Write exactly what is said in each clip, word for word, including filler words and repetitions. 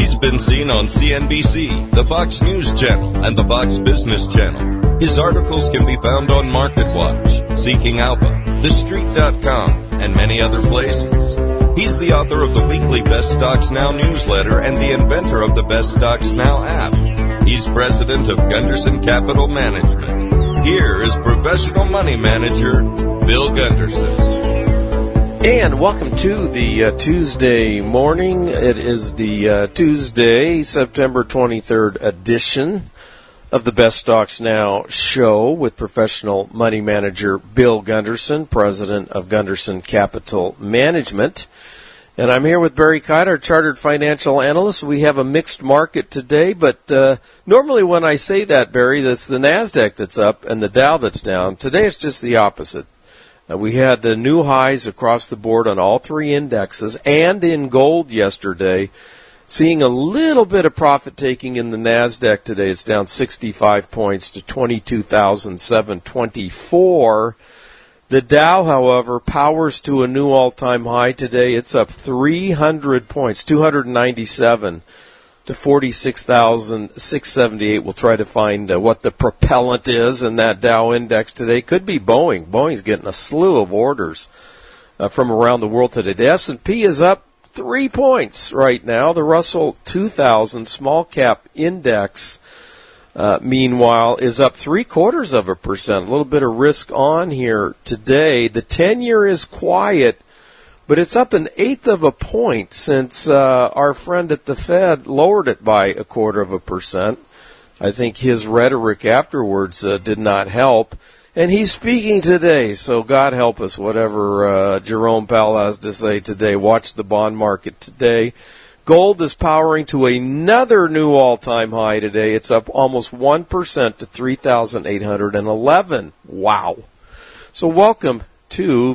He's been seen on C N B C, the Fox News Channel, and the Fox Business Channel. His articles can be found on MarketWatch, Seeking Alpha, The Street dot com, and many other places. He's the author of the weekly Best Stocks Now newsletter and the inventor of the Best Stocks Now app. He's president of Gunderson Capital Management. Here is professional money manager, Bill Gunderson. And welcome to the uh, Tuesday morning. It is the uh, Tuesday, September twenty-third edition of the Best Stocks Now show with professional money manager Bill Gunderson, president of Gunderson Capital Management. And I'm here with Barry Kite, our chartered financial analyst. We have a mixed market today, but uh, normally when I say that, Barry, that's the NASDAQ that's up and the Dow that's down. Today it's just the opposite. Uh, we had uh, new highs across the board on all three indexes and in gold yesterday. Seeing a little bit of profit taking in the NASDAQ today. It's down sixty-five points to twenty-two thousand seven hundred twenty-four. The Dow, however, powers to a new all-time high today. It's up three hundred points, two hundred ninety-seven to forty-six thousand six hundred seventy-eight. We'll try to find uh, what the propellant is in that Dow index today. Could be Boeing. Boeing's getting a slew of orders uh, from around the world today. The S and P is up three points right now. The Russell two thousand small cap index, uh, meanwhile, is up three quarters of a percent. A little bit of risk on here today. The ten-year is quiet, but it's up an eighth of a point since uh, our friend at the Fed lowered it by a quarter of a percent. I think his rhetoric afterwards uh, did not help. And he's speaking today, so God help us, whatever uh, Jerome Powell has to say today. Watch the bond market today. Gold is powering to another new all-time high today. It's up almost one percent to three thousand eight hundred eleven. Wow. So welcome to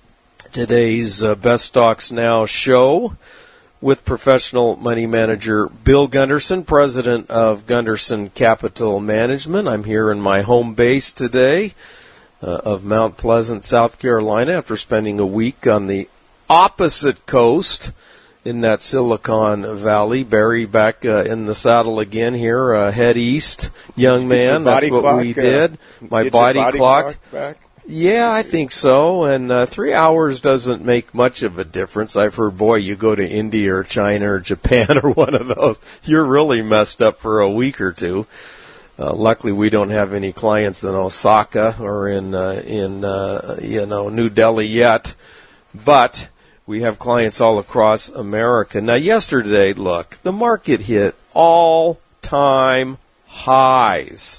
today's uh, Best Stocks Now show with professional money manager Bill Gunderson, president of Gunderson Capital Management. I'm here in my home base today uh, of Mount Pleasant, South Carolina, after spending a week on the opposite coast in that Silicon Valley. Barry back uh, in the saddle again here, uh, head east, young man. That's what clock, we did. Uh, my body, body clock. clock back. Yeah, I think so. And uh, three hours doesn't make much of a difference. I've heard, boy, you go to India or China or Japan or one of those, you're really messed up for a week or two. Uh, luckily, we don't have any clients in Osaka or in uh, in uh, you know New Delhi yet, but we have clients all across America. Now, yesterday, look, the market hit all-time highs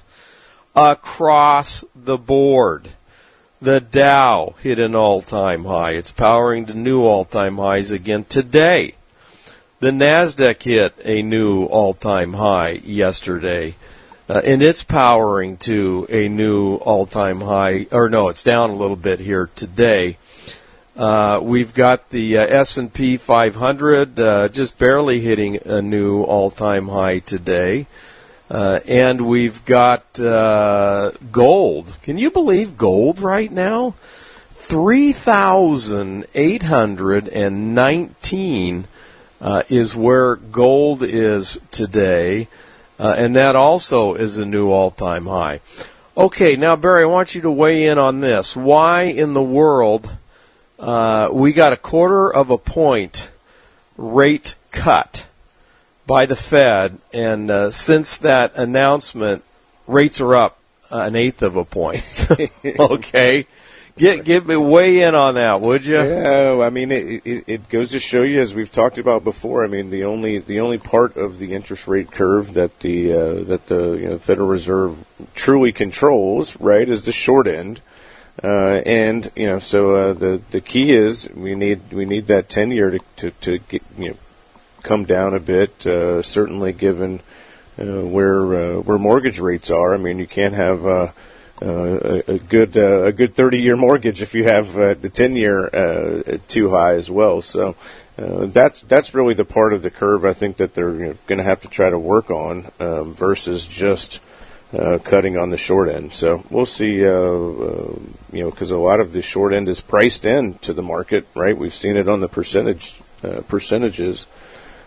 across the board. The Dow hit an all-time high. It's powering to new all-time highs again today. The NASDAQ hit a new all-time high yesterday, uh, and it's powering to a new all-time high. Or no, it's down a little bit here today. Uh, we've got the uh, S and P five hundred uh, just barely hitting a new all-time high today. Uh, and we've got uh, gold. Can you believe gold right now? three thousand eight hundred nineteen uh, is where gold is today, uh, and that also is a new all-time high. Okay, now, Barry, I want you to weigh in on this. Why in the world uh, we got a quarter of a point rate cut by the Fed, and uh, since that announcement, rates are up uh, an eighth of a point. Okay, get get me weigh in on that, would you? Yeah, I mean, it, it it goes to show you, as we've talked about before. I mean, the only the only part of the interest rate curve that the uh, that the you know, Federal Reserve truly controls, right, is the short end. Uh, and you know, so uh, the the key is we need we need that ten year to to, to get, you know, come down a bit, uh, certainly given uh, where uh, where mortgage rates are. I mean, you can't have uh, uh, a, a good uh, a good thirty-year mortgage if you have uh, the ten-year uh, too high as well. So uh, that's that's really the part of the curve I think that they're you know, going to have to try to work on uh, versus just uh, cutting on the short end. So we'll see. Uh, uh, you know, because a lot of the short end is priced in to the market, right? We've seen it on the percentage uh, percentages.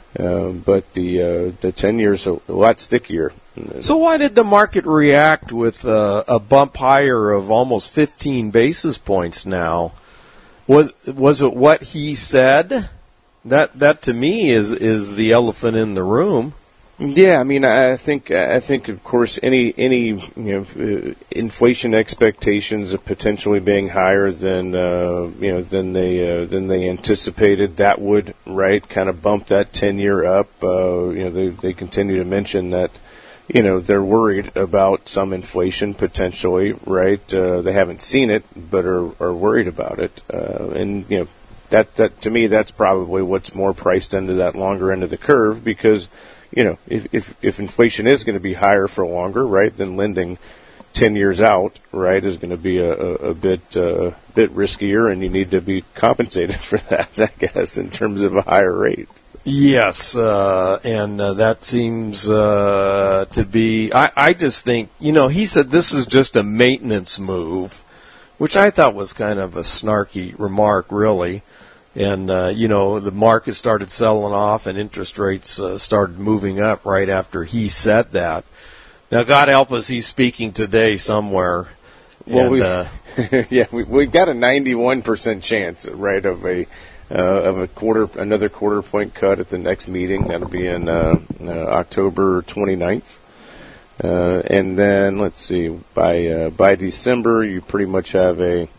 Uh, but the uh, the ten years a lot stickier. So why did the market react with uh, a bump higher of almost fifteen basis points now? Was was it what he said? That that to me is is the elephant in the room. Yeah, I mean, I think I think of course any any you know uh, inflation expectations of potentially being higher than uh, you know than they uh, than they anticipated, that would right kind of bump that ten year up. Uh, you know, they they continue to mention that you know they're worried about some inflation potentially, right? Uh, they haven't seen it, but are are worried about it, uh, and you know that that to me that's probably what's more priced into that longer end of the curve because. You know, if, if if inflation is going to be higher for longer, right, then lending ten years out, right, is going to be a, a, a bit uh, bit riskier, and you need to be compensated for that, I guess, in terms of a higher rate. Yes, uh, and uh, that seems uh, to be. I, I just think, you know, he said this is just a maintenance move, which I thought was kind of a snarky remark, really. And, uh, you know, the market started selling off and interest rates uh, started moving up right after he said that. Now, God help us, he's speaking today somewhere. Well, and, we, uh, yeah, we, we've got a ninety-one percent chance, right, of a uh, of a quarter, another quarter point cut at the next meeting. That'll be in uh, uh, October twenty-ninth. Uh, and then, let's see, by uh, by December, you pretty much have a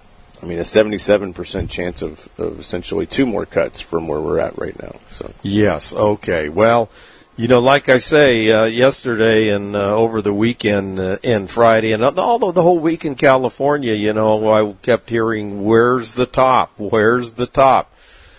I mean, a seventy-seven percent chance of, of essentially two more cuts from where we're at right now. So yes, okay. Well, you know, like I say, uh, yesterday and uh, over the weekend uh, and Friday, and although the whole week in California, you know, I kept hearing, where's the top? Where's the top?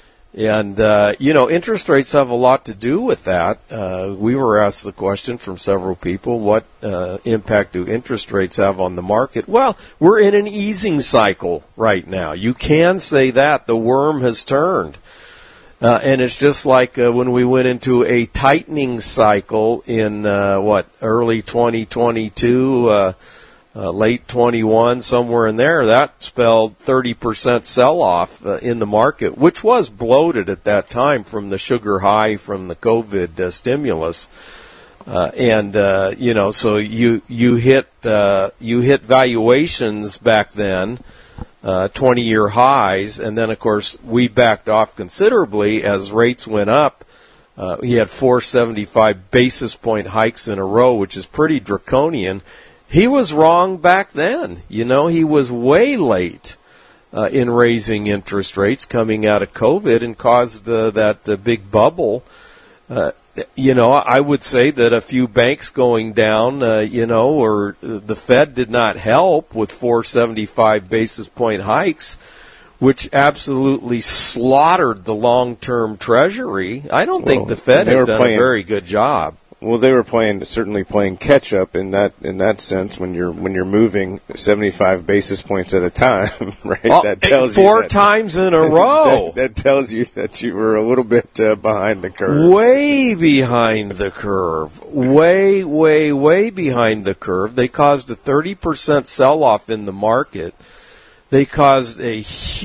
And, uh, you know, interest rates have a lot to do with that. Uh, we were asked the question from several people, what uh, impact do interest rates have on the market? Well, we're in an easing cycle right now. You can say that. The worm has turned. Uh, and it's just like uh, when we went into a tightening cycle in, uh, what, early twenty twenty-two, uh, Uh, late twenty-one, somewhere in there, that spelled thirty percent sell-off uh, in the market, which was bloated at that time from the sugar high from the COVID uh, stimulus. Uh, and, uh, you know, so you you hit uh, you hit valuations back then, uh, twenty-year highs, and then, of course, we backed off considerably as rates went up. Uh, he had four seventy-five basis point hikes in a row, which is pretty draconian. He was wrong back then. You know, he was way late uh, in raising interest rates coming out of COVID and caused uh, that uh, big bubble. Uh, you know, I would say that a few banks going down, uh, you know, or the Fed did not help with four seventy-five basis point hikes, which absolutely slaughtered the long-term Treasury. I don't well, think the Fed has done playing- a very good job. Well, they were playing certainly playing catch up in that in that sense when you're when you're moving seventy-five basis points at a time, right? Oh, that tells four you that, times in a row. that, that tells you that you were a little bit uh, behind the curve. Way behind the curve. Way, way, way behind the curve. They caused a thirty percent sell-off in the market. They caused a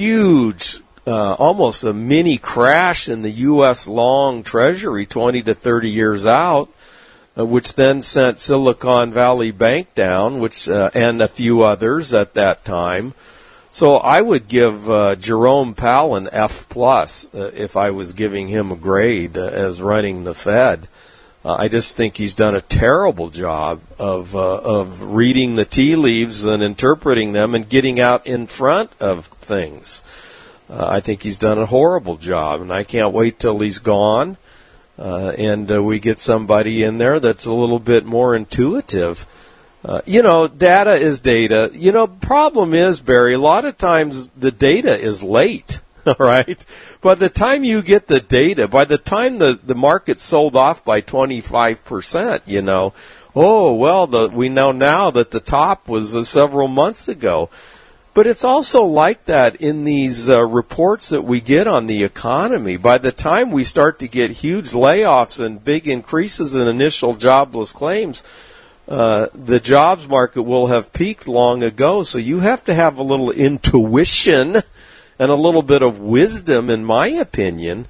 huge Uh, almost a mini crash in the U S long Treasury twenty to thirty years out, uh, which then sent Silicon Valley Bank down, which uh, and a few others at that time. So I would give uh, Jerome Powell an F plus uh, if I was giving him a grade uh, as running the Fed. Uh, I just think he's done a terrible job of uh, of reading the tea leaves and interpreting them and getting out in front of things. Uh, I think he's done a horrible job, and I can't wait till he's gone uh, and uh, we get somebody in there that's a little bit more intuitive. Uh, you know, data is data. You know, problem is, Barry, a lot of times the data is late, all right? By the time you get the data, by the time the, the market sold off by twenty-five percent, you know, oh, well, the, we know now that the top was uh, several months ago. But it's also like that in these uh, reports that we get on the economy. By the time we start to get huge layoffs and big increases in initial jobless claims, uh, the jobs market will have peaked long ago. So you have to have a little intuition and a little bit of wisdom, in my opinion,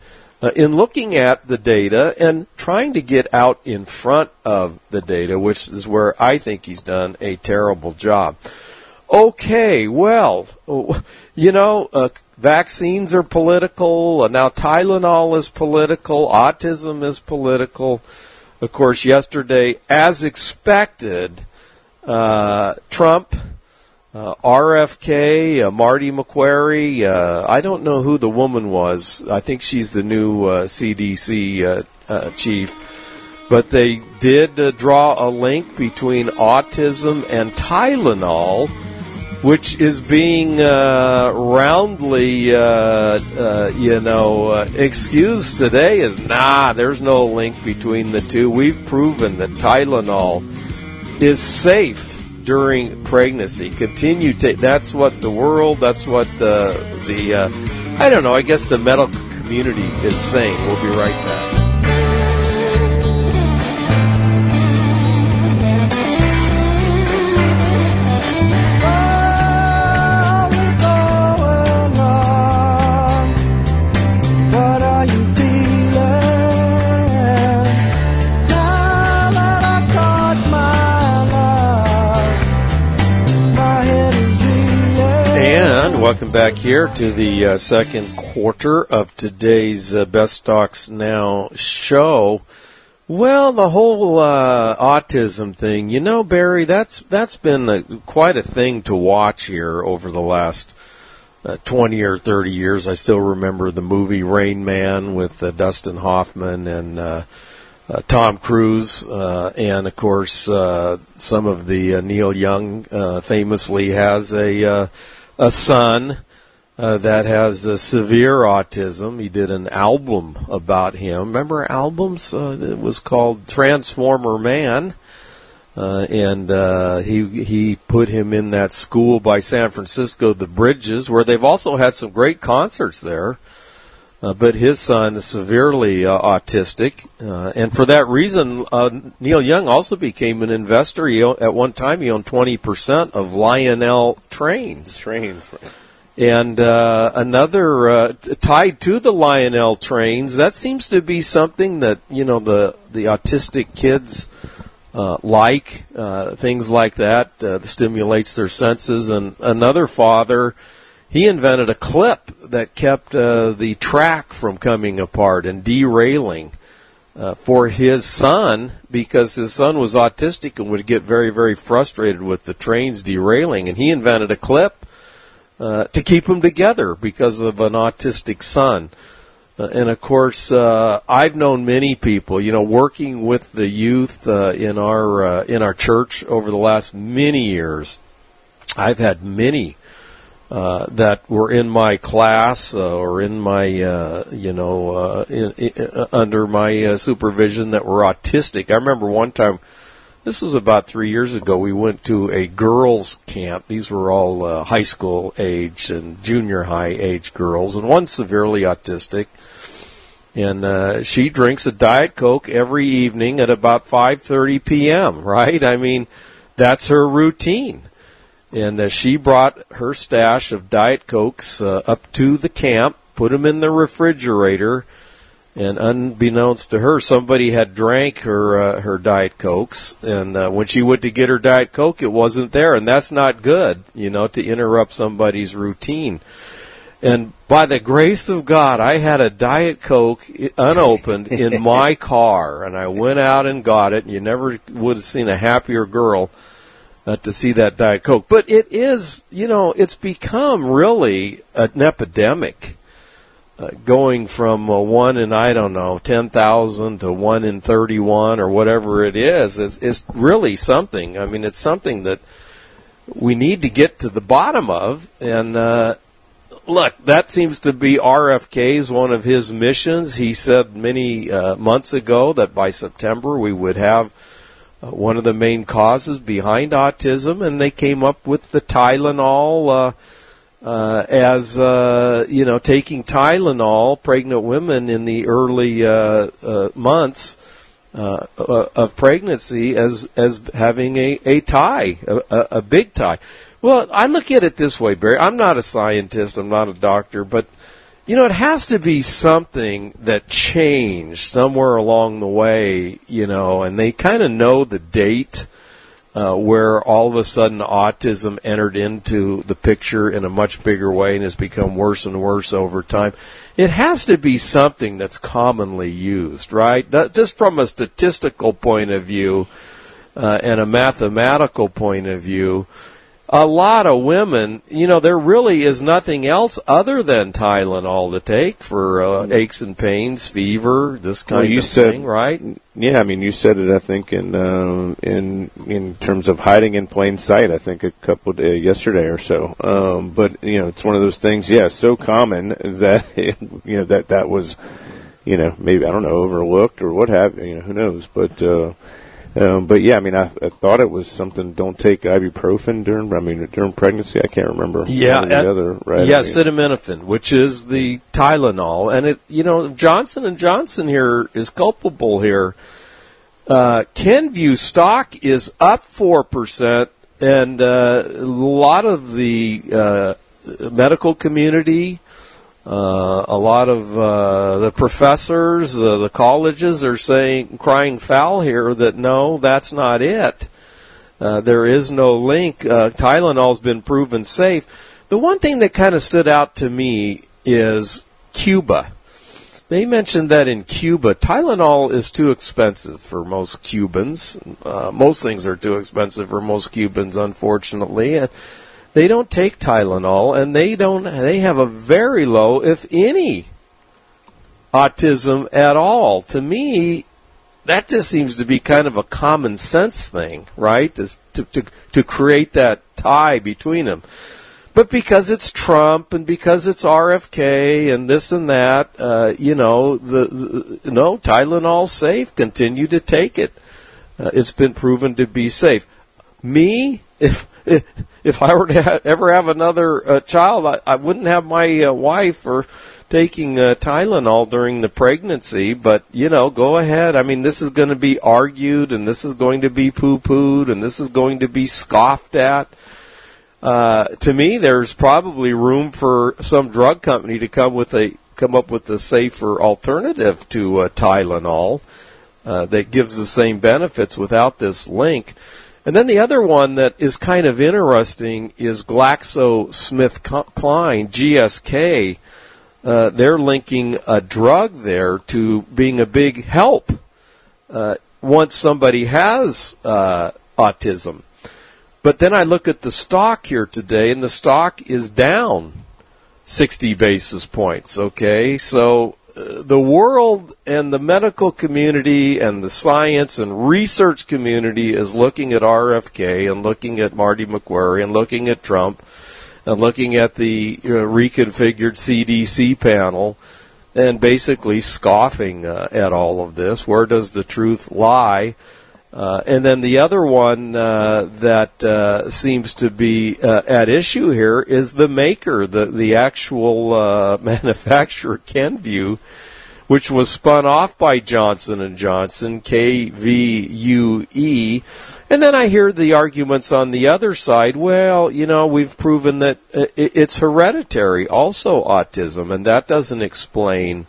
uh, in looking at the data and trying to get out in front of the data, which is where I think he's done a terrible job. Okay, well, you know, uh, vaccines are political. Uh, now Tylenol is political. Autism is political. Of course, yesterday, as expected, uh, Trump, uh, R F K, uh, Marty McQuarrie, uh, I don't know who the woman was. I think she's the new uh, C D C uh, uh, chief. But they did uh, draw a link between autism and Tylenol, which is being uh, roundly, uh, uh, you know, uh, excused today as, nah, there's no link between the two. We've proven that Tylenol is safe during pregnancy. Continue to, that's what the world, that's what the, the uh, I don't know, I guess the medical community is saying. We'll be right back. Welcome back here to the uh, second quarter of today's uh, Best Stocks Now show. Well, the whole uh, autism thing, you know, Barry, that's that's been a, quite a thing to watch here over the last uh, twenty or thirty years. I still remember the movie Rain Man with uh, Dustin Hoffman and uh, uh, Tom Cruise, uh, and of course uh, some of the uh, Neil Young uh, famously has a uh, a son uh, that has uh, severe autism. He did an album about him. Remember albums? Uh, it was called Transformer Man, uh, and uh, he he put him in that school by San Francisco, the Bridges, where they've also had some great concerts there. Uh, but his son is severely uh, autistic, uh, and for that reason, uh, Neil Young also became an investor. He owned, at one time, he owned twenty percent of Lionel Trains. Trains, right. And uh, another uh, t- tied to the Lionel Trains, that seems to be something that, you know, the the autistic kids uh, like, uh, things like that, uh, stimulates their senses. And another father, he invented a clip that kept uh, the track from coming apart and derailing uh, for his son, because his son was autistic and would get very, very frustrated with the trains derailing. And he invented a clip uh, to keep them together because of an autistic son. Uh, and, of course, uh, I've known many people, you know, working with the youth uh, in our uh, in our church over the last many years. I've had many Uh, that were in my class uh, or in my, uh, you know, uh, in, in, uh, under my uh, supervision that were autistic. I remember one time, this was about three years ago, we went to a girls' camp. These were all uh, high school age and junior high age girls, and one's severely autistic. And uh, she drinks a Diet Coke every evening at about five thirty p.m., right? I mean, that's her routine. And uh, she brought her stash of Diet Cokes uh, up to the camp, put them in the refrigerator, and unbeknownst to her, somebody had drank her uh, her Diet Cokes. And uh, when she went to get her Diet Coke, it wasn't there. And that's not good, you know, to interrupt somebody's routine. And by the grace of God, I had a Diet Coke unopened in my car. And I went out and got it. And you never would have seen a happier girl Uh, to see that Diet Coke. But it is, you know, it's become really an epidemic, uh, going from uh, one in, I don't know, ten thousand to one in thirty-one or whatever it is. It's, it's really something. I mean, it's something that we need to get to the bottom of. And, uh, look, that seems to be R F K's one of his missions. He said many uh, months ago that by September we would have Uh, one of the main causes behind autism, and they came up with the Tylenol uh, uh, as, uh, you know, taking Tylenol, pregnant women in the early uh, uh, months uh, uh, of pregnancy as as having a, a tie, a, a big tie. Well, I look at it this way, Barry. I'm not a scientist. I'm not a doctor, but You know, it has to be something that changed somewhere along the way, you know, and they kind of know the date uh, where all of a sudden autism entered into the picture in a much bigger way and has become worse and worse over time. It has to be something that's commonly used, right? That, just from a statistical point of view uh, and a mathematical point of view, a lot of women, you know, there really is nothing else other than Tylenol to take for uh, aches and pains, fever, this kind well, you of said, thing, right? Yeah, I mean, you said it. I think in uh, in in terms of hiding in plain sight. I think a couple uh, yesterday or so. Um, but you know, it's one of those things. Yeah, so common that it, you know that that was, you know, maybe I don't know, overlooked or what have you. You know, who knows? But. Uh, Um, but yeah, I mean, I, I thought it was something. Don't take ibuprofen during. I mean, during pregnancy. I can't remember. Yeah, one or the at, other, right? yeah, I mean, acetaminophen, which is the Tylenol, and it. You know, Johnson and Johnson here is culpable here. Uh, Kenvue stock is up four percent, and uh, a lot of the uh, medical community. Uh, a lot of uh, the professors, uh, the colleges are saying, crying foul here that no, that's not it. Uh, there is no link. Uh, Tylenol's been proven safe. The one thing that kind of stood out to me is Cuba. They mentioned that in Cuba, Tylenol is too expensive for most Cubans. Uh, most things are too expensive for most Cubans, unfortunately. And they don't take Tylenol, and they don't. They have a very low, if any, autism at all. To me, that just seems to be kind of a common sense thing, right? Is to to to create that tie between them. But because it's Trump and because it's R F K and this and that, uh, you know, the, the no Tylenol's safe. Continue to take it. Uh, it's been proven to be safe. Me, if if, if I were to ha- ever have another uh, child, I, I wouldn't have my uh, wife or taking uh, Tylenol during the pregnancy. But you know, go ahead. I mean, this is going to be argued, and this is going to be poo-pooed, and this is going to be scoffed at. Uh, to me, there's probably room for some drug company to come with a come up with a safer alternative to uh, Tylenol uh, that gives the same benefits without this link. And then the other one that is kind of interesting is GlaxoSmithKline, G S K. Uh, they're linking a drug there to being a big help uh, once somebody has uh, autism. But then I look at the stock here today, and the stock is down sixty basis points, okay? So uh, the world and the medical community and the science and research community is looking at R F K and looking at Marty McQuarrie and looking at Trump and looking at the uh, reconfigured C D C panel and basically scoffing uh, at all of this. Where does the truth lie? Uh, and then the other one uh, that uh, seems to be uh, at issue here is the maker, the the actual uh, manufacturer, Kenvue, which was spun off by Johnson and Johnson, K V U E. And then I hear the arguments on the other side. Well, you know, we've proven that it's hereditary, also autism, and that doesn't explain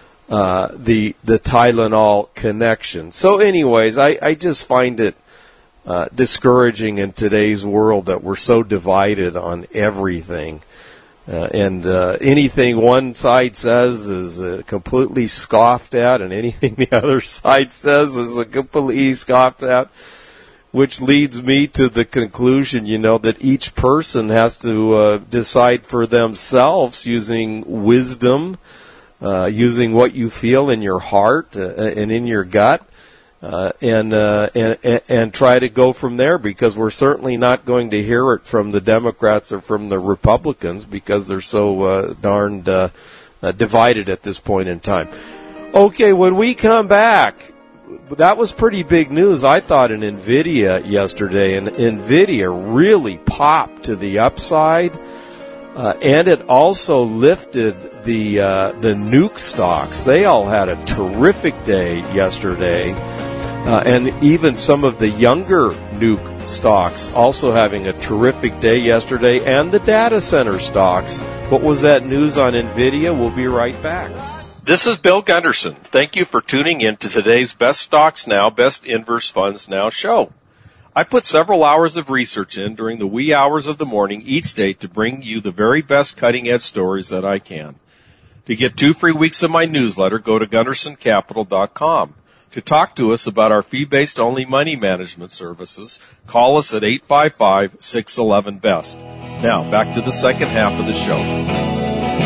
Uh, the the Tylenol connection. So anyways, I, I just find it uh, discouraging in today's world that we're so divided on everything. Uh, and uh, anything one side says is uh, completely scoffed at, and anything the other side says is uh, completely scoffed at, which leads me to the conclusion, you know, that each person has to uh, decide for themselves using wisdom, Uh, using what you feel in your heart uh, and in your gut, uh, and, uh, and and try to go from there, because we're certainly not going to hear it from the Democrats or from the Republicans, because they're so uh, darned uh, uh, divided at this point in time. Okay, when we come back, that was pretty big news, I thought, in NVIDIA yesterday, and NVIDIA really popped to the upside. Uh, and it also lifted the uh, the nuke stocks. They all had a terrific day yesterday, uh, and even some of the younger nuke stocks also having a terrific day yesterday, and the data center stocks What was that news on NVIDIA? We'll be right back. This is Bill Gunderson. Thank you for tuning in to today's Best Stocks Now, Best Inverse Funds Now show. I put several hours of research in during the wee hours of the morning each day to bring you the very best cutting-edge stories that I can. To get two free weeks of my newsletter, go to gunderson capital dot com. To talk to us about our fee-based only money management services, call us at eight five five, six one one, B E S T. Now, back to the second half of the show.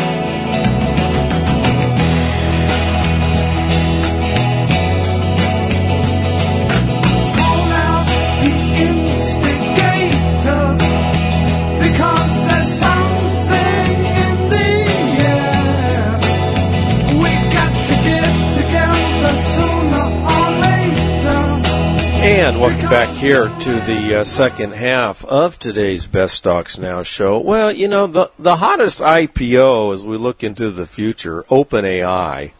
And welcome back here to the uh, second half of today's Best Stocks Now show. Well, you know, the the hottest I P O as we look into the future, OpenAI.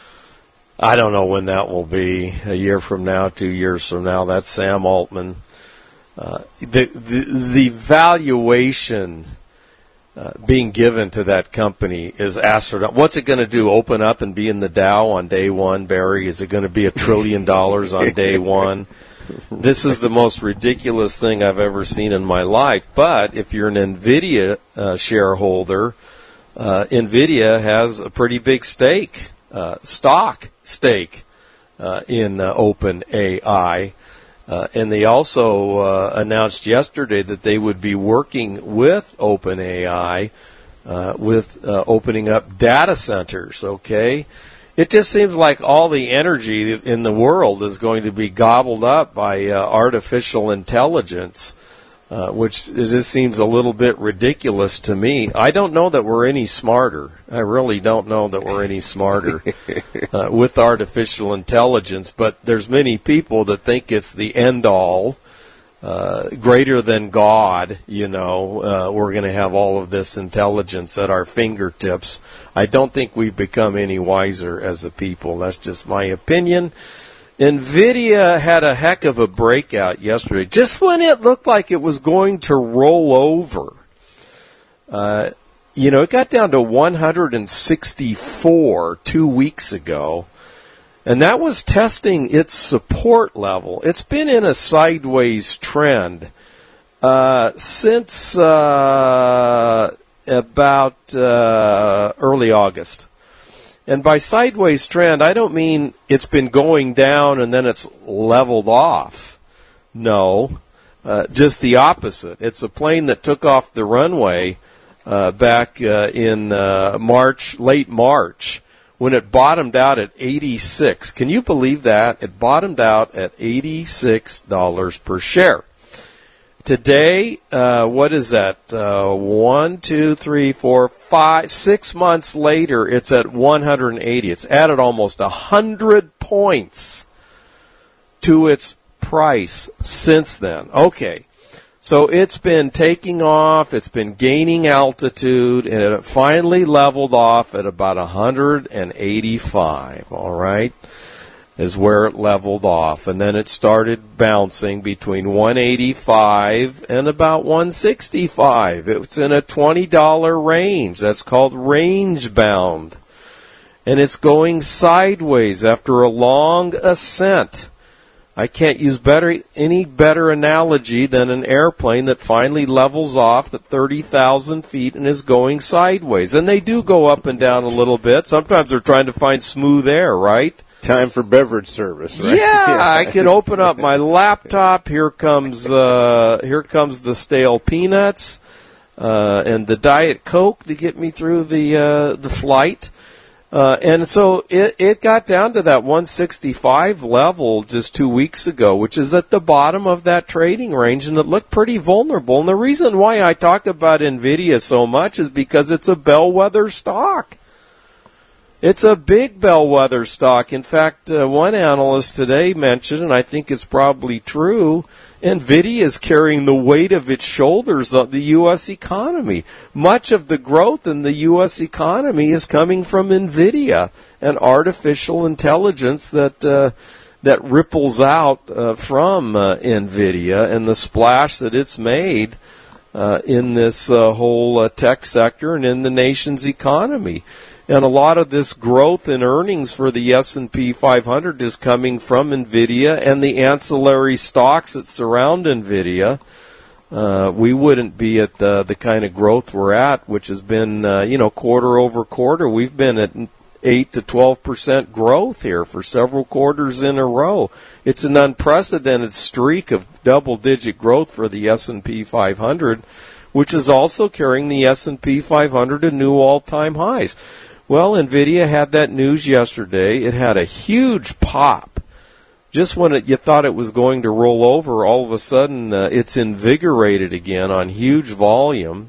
I don't know when that will be, a year from now, two years from now. That's Sam Altman. Uh, the, the, the valuation uh, being given to that company is astronomical. What's it going to do, open up and be in the Dow on day one, Barry? Is it going to be a trillion dollars on day one? This is the most ridiculous thing I've ever seen in my life. But if you're an NVIDIA uh, shareholder, uh, NVIDIA has a pretty big stake, uh, stock stake uh, in uh, OpenAI. Uh, and they also uh, announced yesterday that they would be working with OpenAI uh, with uh, opening up data centers, okay? It just seems like all the energy in the world is going to be gobbled up by uh, artificial intelligence, uh, which just seems a little bit ridiculous to me. I don't know that we're any smarter. I really don't know that we're any smarter uh, with artificial intelligence, but there's many people that think it's the end-all, uh, greater than God, you know, uh, we're going to have all of this intelligence at our fingertips. I don't think we've become any wiser as a people. That's just my opinion. NVIDIA had a heck of a breakout yesterday, just when it looked like it was going to roll over. Uh, you know, it got down to one hundred sixty-four two weeks ago. And that was testing its support level. It's been in a sideways trend uh, since uh, about uh, early August. And by sideways trend, I don't mean it's been going down and then it's leveled off. No, uh, just the opposite. It's a plane that took off the runway uh, back uh, in uh, March, late March, when it bottomed out at eighty-six. Can you believe that? It bottomed out at eighty-six dollars per share. Today, uh, what is that? Uh, one, two, three, four, five, six months later, it's at one hundred eighty. It's added almost one hundred points to its price since then. Okay. So it's been taking off, it's been gaining altitude, and it finally leveled off at about one hundred eighty-five, all right, is where it leveled off. And then it started bouncing between one eighty-five and about one sixty-five. It's in a twenty dollar range. That's called range bound. And it's going sideways after a long ascent. I can't use better any better analogy than an airplane that finally levels off at thirty thousand feet and is going sideways. And they do go up and down a little bit. Sometimes they're trying to find smooth air, right? Time for beverage service, right? Yeah, yeah. I can open up my laptop. Here comes uh, here comes the stale peanuts uh, and the Diet Coke to get me through the uh, the flight. Uh, and so it, it got down to that one sixty-five level just two weeks ago, which is at the bottom of that trading range, and it looked pretty vulnerable. And the reason why I talk about NVIDIA so much is because it's a bellwether stock. It's a big bellwether stock. In fact, uh, one analyst today mentioned, and I think it's probably true, NVIDIA is carrying the weight of its shoulders on the U S economy. Much of the growth in the U S economy is coming from NVIDIA and artificial intelligence that uh, that ripples out uh, from uh, NVIDIA and the splash that it's made uh, in this uh, whole uh, tech sector and in the nation's economy. And a lot of this growth in earnings for the S and P five hundred is coming from NVIDIA and the ancillary stocks that surround NVIDIA. Uh, we wouldn't be at the, the kind of growth we're at, which has been, uh, you know, quarter over quarter. We've been at eight to twelve percent growth here for several quarters in a row. It's an unprecedented streak of double-digit growth for the S and P five hundred, which is also carrying the S and P five hundred to new all-time highs. Well, NVIDIA had that news yesterday. It had a huge pop. Just when it, you thought it was going to roll over, all of a sudden uh, it's invigorated again on huge volume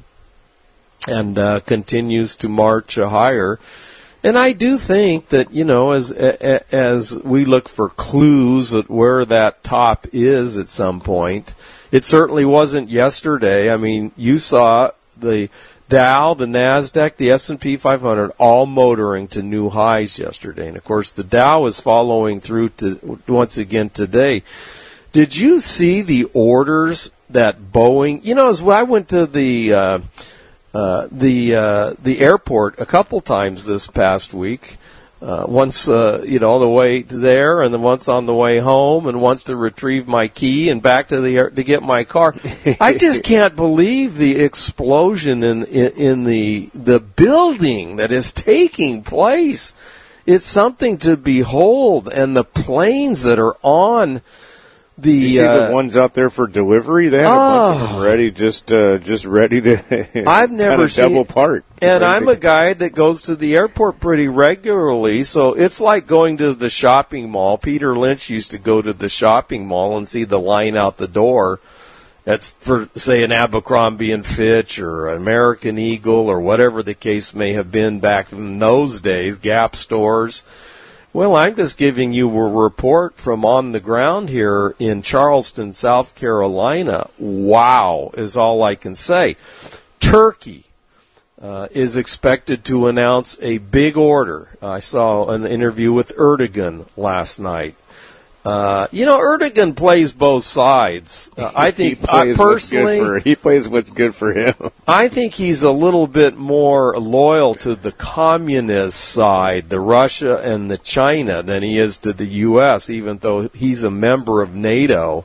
and uh, continues to march uh, higher. And I do think that, you know, as as we look for clues at where that top is at some point, it certainly wasn't yesterday. I mean, you saw the Dow, the NASDAQ, the S and P five hundred all motoring to new highs yesterday. And, of course, the Dow is following through to once again today. Did you see the orders that Boeing – you know, as I went to the uh, uh, the uh, the airport a couple times this past week, uh, once, uh, you know, the way to there and then once on the way home and once to retrieve my key and back to the air to get my car. I just can't believe the explosion in, in, in the, the building that is taking place. It's something to behold, and the planes that are on the, you see uh, the ones out there for delivery? They have oh, a bunch of them ready, just uh, just ready to I've never kind of seen, double park. And I'm a guy that goes to the airport pretty regularly, so it's like going to the shopping mall. Peter Lynch used to go to the shopping mall and see the line out the door. That's for, say, an Abercrombie and Fitch or an American Eagle or whatever the case may have been back in those days, Gap stores. Well, I'm just giving you a report from on the ground here in Charleston, South Carolina. Wow, is all I can say. Turkey uh, is expected to announce a big order. I saw an interview with Erdogan last night. Uh, you know, Erdogan plays both sides. Uh, I think, I personally, for, he plays what's good for him. I think he's a little bit more loyal to the communist side, the Russia and the China, than he is to the U S, even though he's a member of NATO.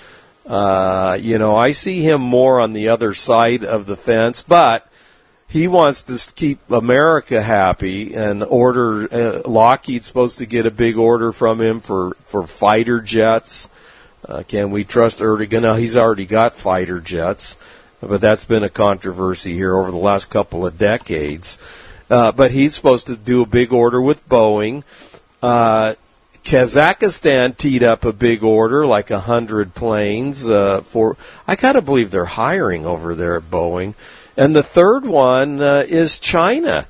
Uh, you know, I see him more on the other side of the fence, but he wants to keep America happy and order. Uh, Lockheed's supposed to get a big order from him for, for fighter jets. Uh, can we trust Erdogan? Now, he's already got fighter jets, but that's been a controversy here over the last couple of decades. Uh, but he's supposed to do a big order with Boeing. Uh, Kazakhstan teed up a big order, like a hundred planes. Uh, for I gotta believe they're hiring over there at Boeing. And the third one uh, is China.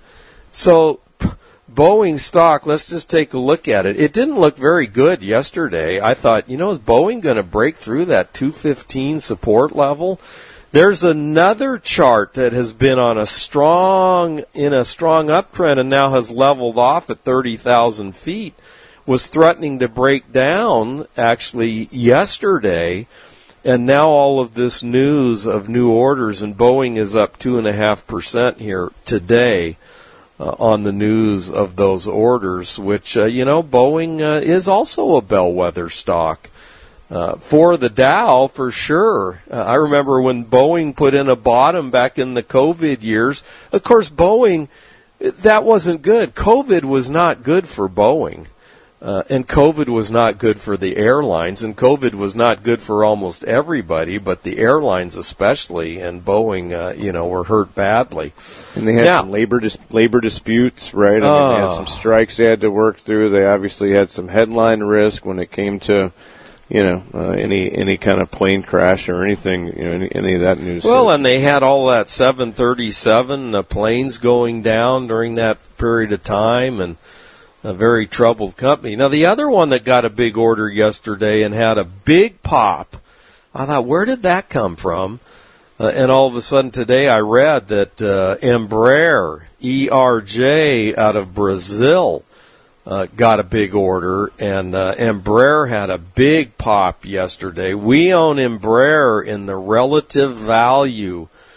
So Boeing stock, let's just take a look at it. It didn't look very good yesterday. I thought, you know, is Boeing going to break through that two fifteen support level? There's another chart that has been on a strong, in a strong uptrend and now has leveled off at thirty thousand feet, was threatening to break down actually yesterday. And now all of this news of new orders, and Boeing is up two point five percent here today uh, on the news of those orders, which, uh, you know, Boeing uh, is also a bellwether stock. Uh, for the Dow, for sure. Uh, I remember when Boeing put in a bottom back in the COVID years. Of course, Boeing, that wasn't good. COVID was not good for Boeing. Uh, and COVID was not good for the airlines, and COVID was not good for almost everybody, but the airlines especially, and Boeing, uh, you know, were hurt badly. And they had now, some labor dis- labor disputes, right? I mean, they had some strikes they had to work through. They obviously had some headline risk when it came to, you know, uh, any any kind of plane crash or anything, you know, any, any of that news. Well, and they had all that seven thirty-seven uh, planes going down during that period of time, and a very troubled company. Now, the other one that got a big order yesterday and had a big pop, I thought, where did that come from? Uh, and all of a sudden today I read that uh, Embraer, E R J, out of Brazil, uh, got a big order, and uh, Embraer had a big pop yesterday. We own Embraer in the relative value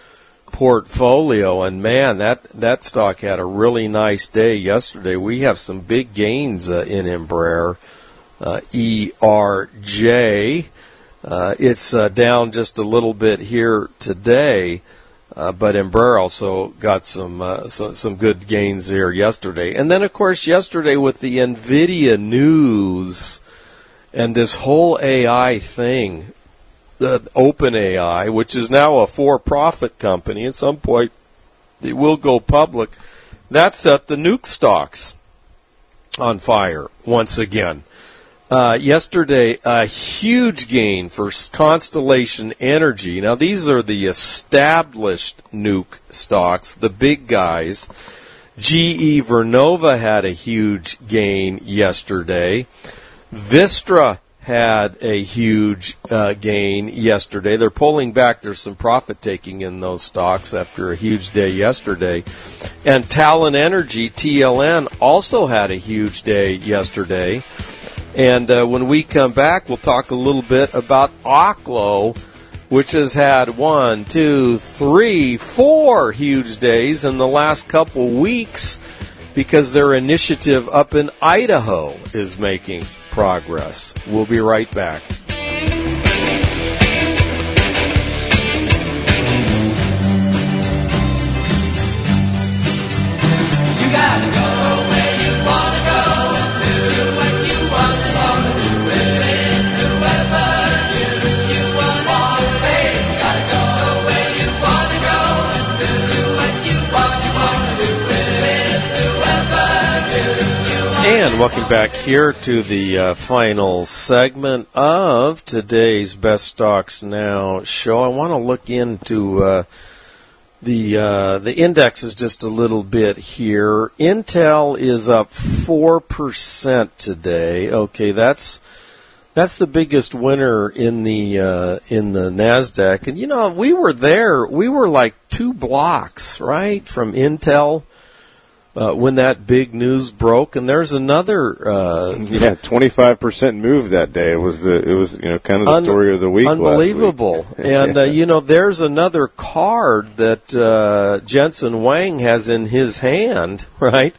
portfolio. And man, that, that stock had a really nice day yesterday. We have some big gains uh, in Embraer, uh, E R J. Uh, it's uh, down just a little bit here today, uh, but Embraer also got some, uh, so, some good gains there yesterday. And then, of course, yesterday with the NVIDIA news and this whole A I thing, the OpenAI, which is now a for-profit company, at some point it will go public, that set the nuke stocks on fire once again. Uh, yesterday, a huge gain for Constellation Energy. Now, these are the established nuke stocks, the big guys. G E Vernova had a huge gain yesterday. Vistra had a huge uh, gain yesterday. They're pulling back. There's some profit taking in those stocks after a huge day yesterday. And Talon Energy, T L N, also had a huge day yesterday. And uh, when we come back, we'll talk a little bit about Oklo, which has had one, two, three, four huge days in the last couple weeks because their initiative up in Idaho is making progress. We'll be right back. You gotta go where you wanna go, do what you want to do, with whoever you, you wanna be. You gotta go where you wanna go, do what you wanna do, with whoever you, you wanna. And welcome back here to the uh, final segment of today's Best Stocks Now show. I want to look into uh, the uh, the indexes just a little bit here. Intel is up four percent today. Okay, that's that's the biggest winner in the uh, in the NASDAQ. And you know, we were there. We were like two blocks, right, from Intel. Uh, when that big news broke, and there's another uh, yeah, twenty-five percent move that day. It was the it was you know kind of the un- story of the week. Unbelievable, last week. and uh, you know there's another card that uh, Jensen Huang has in his hand, right?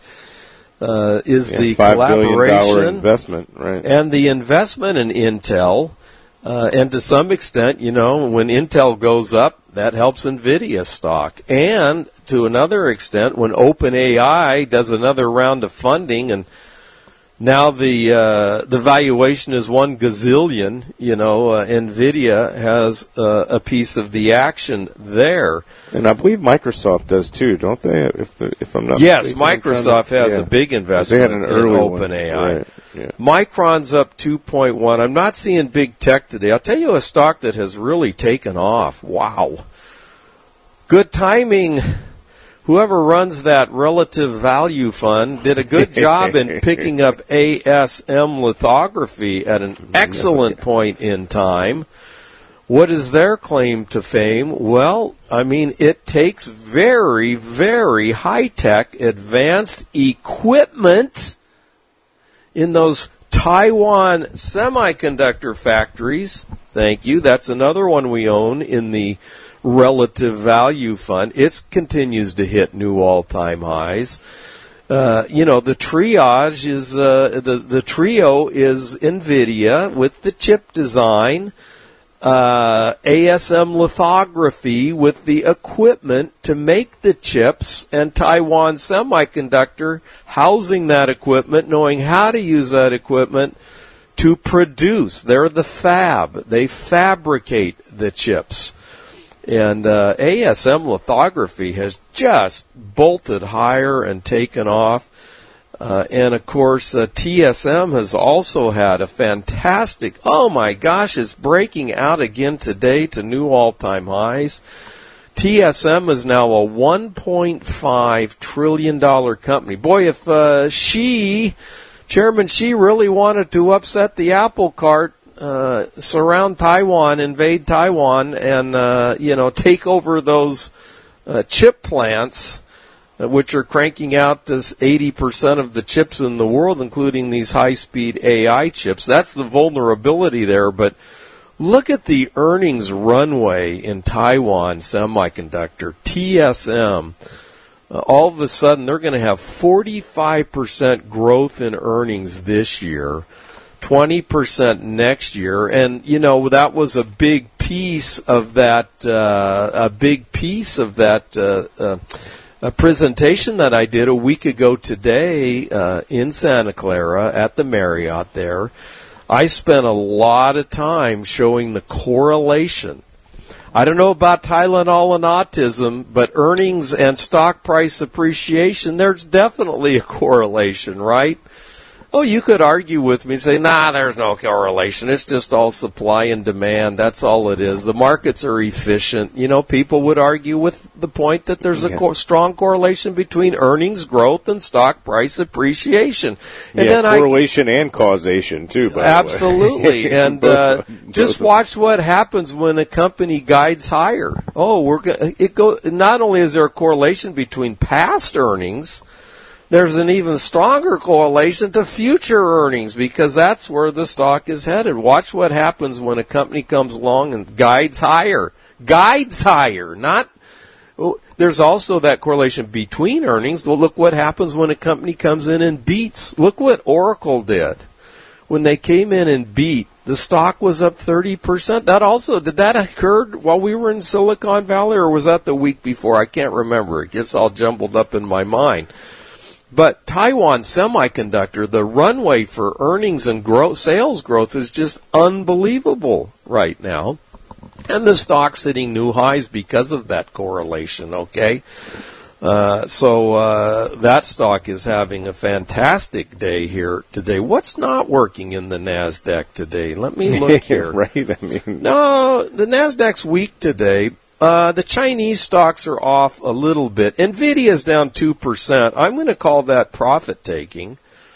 Uh, is yeah, the five billion dollar collaboration investment, right? And the investment in Intel, uh, and to some extent, you know, when Intel goes up, that helps NVIDIA stock. And to another extent, when OpenAI does another round of funding and now the uh, the valuation is one gazillion, you know, uh, NVIDIA has uh, a piece of the action there. And I believe Microsoft does too, don't they? If the, if I'm not yes, mistaken, Microsoft to, has yeah. a big investment they had an early in OpenAI. Right. Yeah. Micron's up two point one. I'm not seeing big tech today. I'll tell you a stock that has really taken off. Wow. Good timing. Whoever runs that relative value fund did a good job in picking up A S M lithography at an excellent point in time. What is their claim to fame? Well, I mean, it takes very, very high-tech, advanced equipment in those Taiwan semiconductor factories. Thank you. That's another one we own in the relative value fund. It continues to hit new all-time highs. Uh, you know, the triage is, uh, the, the trio is NVIDIA with the chip design, uh, A S M lithography with the equipment to make the chips, and Taiwan Semiconductor housing that equipment, knowing how to use that equipment to produce. They're the fab. They fabricate the chips. And uh, A S M lithography has just bolted higher and taken off. Uh, and, of course, uh, T S M has also had a fantastic, oh, my gosh, it's breaking out again today to new all-time highs. T S M is now a one point five trillion dollars company. Boy, if uh, Xi, Chairman Xi, really wanted to upset the apple cart, Uh, surround Taiwan, invade Taiwan, and, uh, you know, take over those uh, chip plants, uh, which are cranking out this eighty percent of the chips in the world, including these high-speed A I chips. That's the vulnerability there. But Look at the earnings runway in Taiwan Semiconductor, T S M. Uh, all of a sudden, they're going to have forty-five percent growth in earnings this year, twenty percent next year. And, you know, that was a big piece of that, uh, a big piece of that uh, uh, a presentation that I did a week ago today uh, in Santa Clara at the Marriott there. I spent a lot of time showing the correlation. I don't know about Tylenol and autism, but earnings and stock price appreciation, there's definitely a correlation, right? Oh, you could argue with me and say, nah, there's no correlation. It's just all supply and demand. That's all it is. The markets are efficient. You know, people would argue with the point that there's a yeah. co- strong correlation between earnings growth and stock price appreciation. And yeah, then correlation I, and causation, too, by absolutely. the way. And both, uh, both just watch what happens when a company guides higher. Oh, we're go- it go. Not only is there a correlation between past earnings, there's an even stronger correlation to future earnings because that's where the stock is headed. Watch what happens when a company comes along and guides higher. Guides higher, not... Oh, there's also that correlation between earnings. Well, look what happens when a company comes in and beats. Look what Oracle did. When they came in and beat, the stock was up thirty percent. That also, did that occur while we were in Silicon Valley, or was that the week before? I can't remember. It gets all jumbled up in my mind. But Taiwan Semiconductor, the runway for earnings and growth, sales growth is just unbelievable right now. And the stock's hitting new highs because of that correlation, okay? Uh, so uh, that stock is having a fantastic day here today. What's not working in the NASDAQ today? Let me look here. Right? I mean, no, the NASDAQ's weak today. Uh, the Chinese stocks are off a little bit. NVIDIA's down two percent. I'm going to call that profit-taking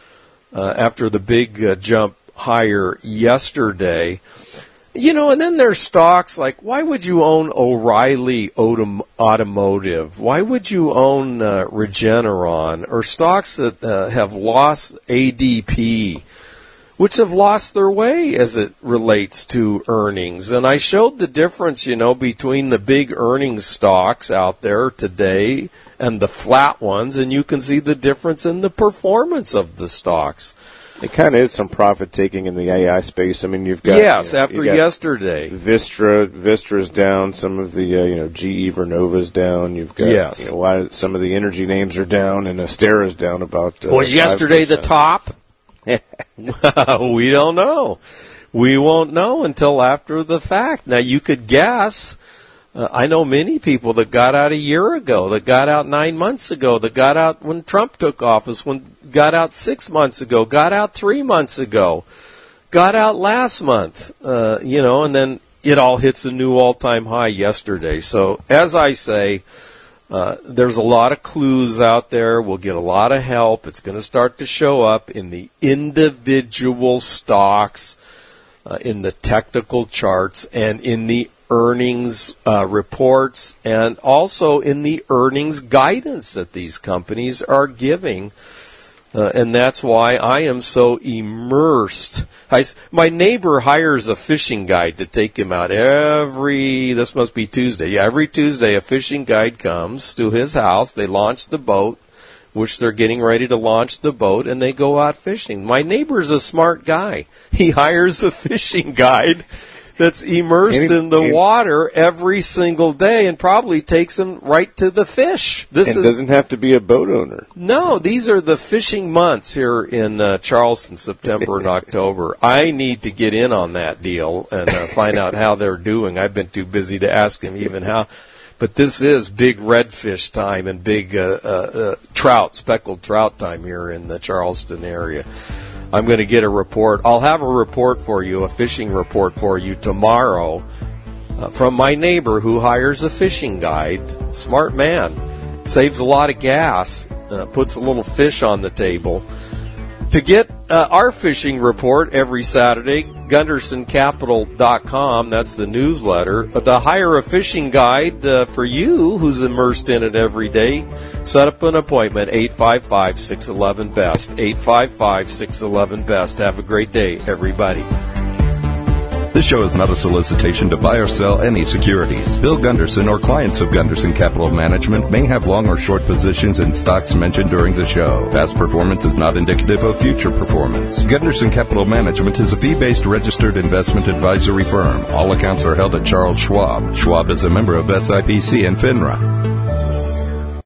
uh, after the big uh, jump higher yesterday. You know, and then there's stocks like, why would you own O'Reilly Autom- Automotive? Why would you own uh, Regeneron? Or stocks that uh, have lost A D P, which have lost their way as it relates to earnings. And I showed the difference, you know, between the big earnings stocks out there today and the flat ones, and you can see the difference in the performance of the stocks. it kind of is some profit taking in the A I space. I mean, you've got yes, you know, after you got yesterday. Vistra, Vistra's down. Some of the uh, you know G E Vernova's down. You've got Yes. you know, a lot of, some of the energy names are down, and Astera's down about. Uh, Was yesterday the five percent. top? We don't know. We won't know until after the fact. Now, you could guess. Uh, I know many people that got out a year ago, that got out nine months ago, that got out when Trump took office, when got out six months ago, got out three months ago, got out last month, uh, you know, and then it all hits a new all-time high yesterday. So, as I say, Uh, there's a lot of clues out there. We'll get a lot of help. It's going to start to show up in the individual stocks, uh, in the technical charts, and in the earnings uh, reports, and also in the earnings guidance that these companies are giving. Uh, and that's why I am so immersed. I, my neighbor hires a fishing guide to take him out every, this must be Tuesday. Yeah, every Tuesday a fishing guide comes to his house. They launch the boat, which they're getting ready to launch the boat, and they go out fishing. My neighbor's a smart guy. He hires a fishing guide that's immersed Any, in the any, water every single day and probably takes him right to the fish. This and is, doesn't have to be a boat owner. No, these are the fishing months here in uh, Charleston, September and October. I need to get in on that deal and uh, find out how they're doing. I've been too busy to ask him even how. But this is big redfish time and big uh, uh, uh, trout, speckled trout time here in the Charleston area. I'm going to get a report. I'll have a report for you, a fishing report for you tomorrow uh, from my neighbor who hires a fishing guide. Smart man. Saves a lot of gas. Uh, puts a little fish on the table. To get uh, our fishing report every Saturday, Gunderson Capital dot com, that's the newsletter. Uh, to hire a fishing guide uh, for you who's immersed in it every day, set up an appointment, eight five five, six one one, B E S T, eight five five, six one one, B E S T. Have a great day, everybody. This show is not a solicitation to buy or sell any securities. Bill Gunderson or clients of Gunderson Capital Management may have long or short positions in stocks mentioned during the show. Past performance is not indicative of future performance. Gunderson Capital Management is a fee-based registered investment advisory firm. All accounts are held at Charles Schwab. Schwab is a member of S I P C and FINRA.